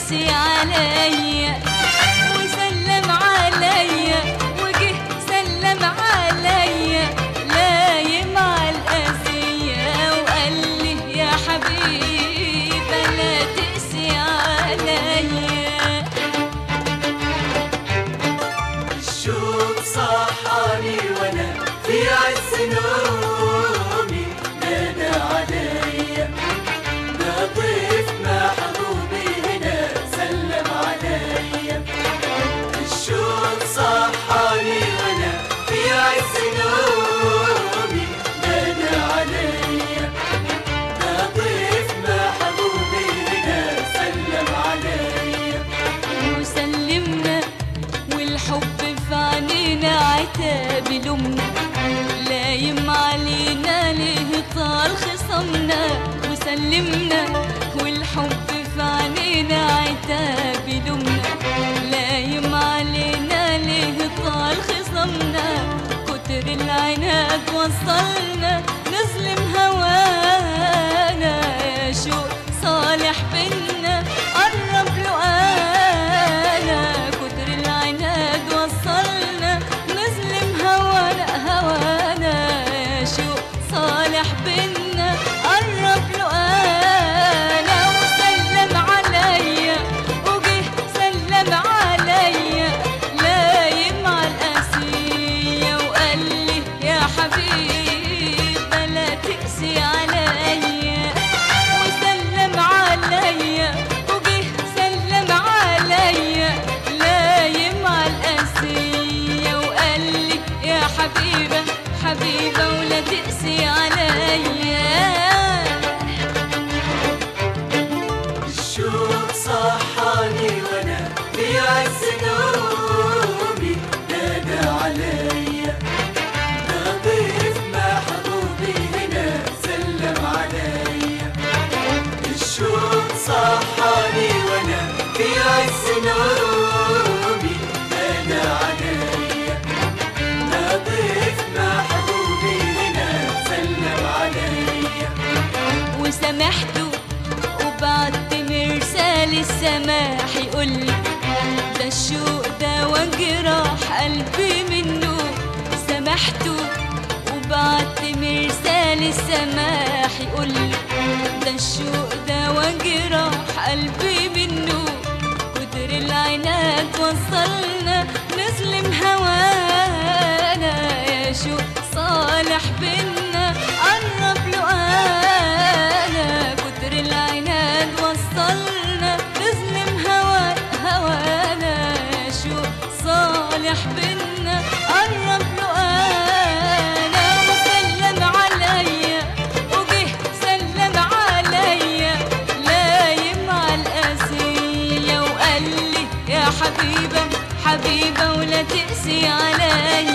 تقسي عليا، وسلم عليا وجه سلم عليا لايم على القاسية، وقال لي يا حبيبة لا تقسي عليا. الشوق صحاني وانا في عز نومي نادى عليا، ده ضيف محبوبي هنا سلم عليا. الشوق صحاني وانا في عز نومي نادى عليا، ده ضيف محبوبي هنا سلم عليا. وسلمنا والحب في عنينا عتاب لومنا، لايم علينا ليه طال خصمنا. وسلمنا والحب في عنينا عتاب لومنا، لايم علينا ليه طال خصمنا. كتر العناد وصلنا نظلم هوانا، يا شوق صالح بينا قرب له انا. كتر العناد وصلنا نظلم هوانا، يا شوق صالح بينا قرب له انا. وسلم عليا وجه سلم عليا لايم على القاسية، وقال لي يا حبيبة لا تقسي عليا. وسلم عليا وجه سلم عليا لايم على القاسية، وقال لي يا حبيبة حبيبة ولا تقسي عليا. الشوق صحاني وانا في عز نومي نادى عليا، ده ضيف محبوبي هنا سلم عليا. الشوق صحاني وانا في عز نومي نادى عليا، ده ضيف محبوبي هنا سلم عليا. وسامحته وبعت مرسال السماح يقولي ده الشوق ده وجراح قلبي منه. سامحته وبعت مرسال السماح يقولي ده الشوق ده وجراح قلبي منه. كتر العناد وصلنا نظلم هوانا، يا شوق صالح بينا قرب له انا. كتر العناد وصلنا نظلم هوانا، يا شوق صالح بينا قرب له انا. وسلم عليا وجه سلم عليا لايم على القاسية، وقال لي يا حبيبة حبيبة ولا تقسي عليا.